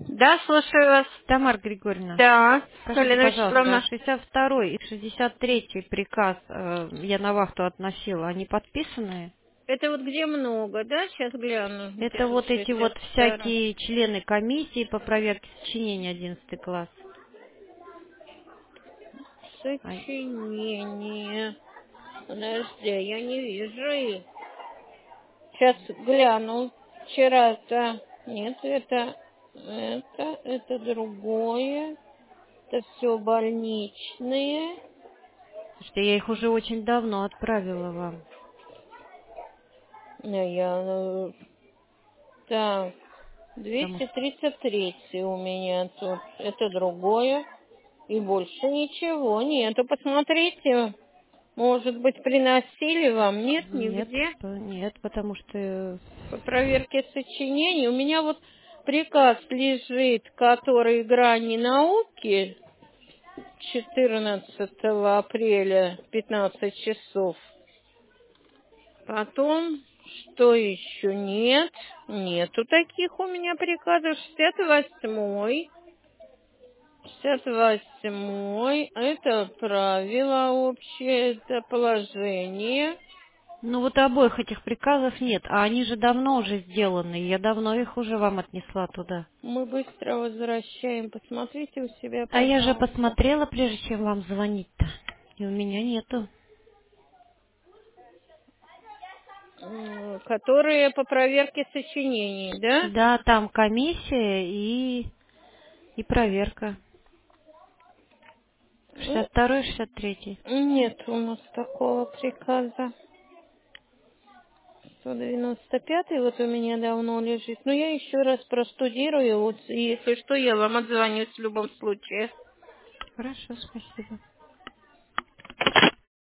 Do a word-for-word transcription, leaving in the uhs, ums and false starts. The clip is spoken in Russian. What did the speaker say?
Да, слушаю вас. Тамара Григорьевна, Да, скажите, Галина пожалуйста, а Вячеславовна. шестьдесят второй и шестьдесят третий приказ э, я на вахту относила, они подписанные? Это вот где много, да? Сейчас гляну. Где Это тут вот эти вот шестьдесят второй? всякие члены комиссии по проверке сочинений одиннадцатый класс. А, Сочинение. Подожди, я не вижу их. Сейчас гляну. Вчера-то... Нет, это... Это, это другое. Это все больничные. Слушайте, я их уже очень давно отправила вам. Да, я... э, Так, Потому двести что тридцать три у меня тут. Это другое. И больше ничего нету. Посмотрите, может быть, приносили вам? Нет, нет, нигде. по- нет, потому что По проверке сочинений. У меня вот приказ лежит, который грани науки четырнадцатого апреля пятнадцать часов. Потом, что еще нет? Нету таких у меня приказов. шестьдесят восьмой. шестьдесят восьмой. Это правило общее, это положение. ну вот обоих этих приказов нет, а они же давно уже сделаны, я давно их уже вам отнесла туда. Мы быстро возвращаем. Посмотрите у себя, А я же пожалуйста. посмотрела, прежде чем вам звонить-то, и у меня нету. М, Которые по проверке сочинений, да? Да, там комиссия и, и проверка. Ну, шестьдесят второй, шестьдесят третий. нет у нас такого приказа. сто девяносто пятый вот у меня давно лежит. Но я еще раз простудирую. Вот, и если что, я вам отзвонюсь в любом случае. Хорошо, спасибо.